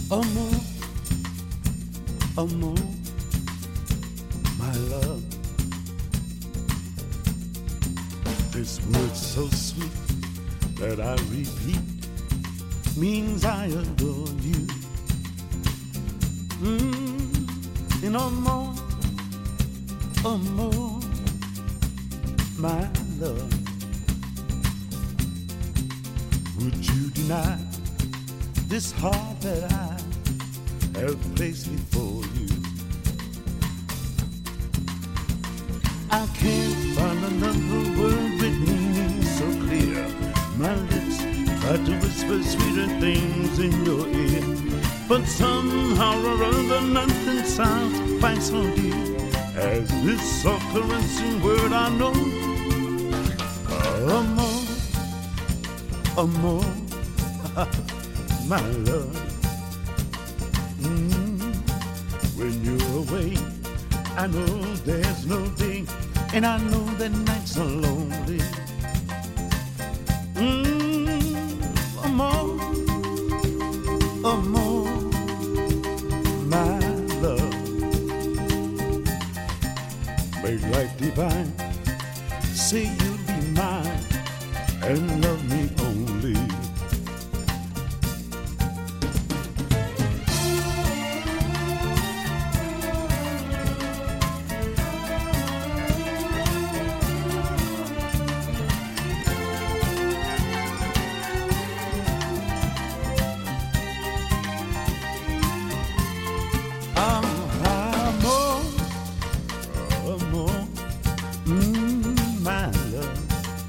Amor, amor, my love. This word so sweet that I repeat means I adore you. And amor, amor, my love. Would you deny this heart that I have placed before you? I can't find another word with meaning so clear. My lips try to whisper sweeter things in your ear, but somehow or other nothing sounds quite so dear as this soft caressing word I know. Amor, amor, my love. When you're away, I know there's no day, and I know that nights are lonely. Amor, amor, my love. Make life divine, say you'll be mine and love me only. My love.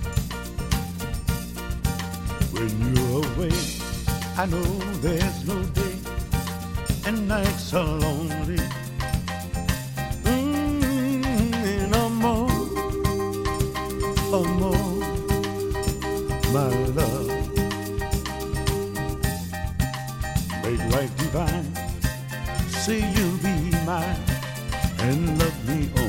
When you're away, I know there's no day, and nights are lonely. And amor, amor, my love. Make life divine, say you'll be mine and love me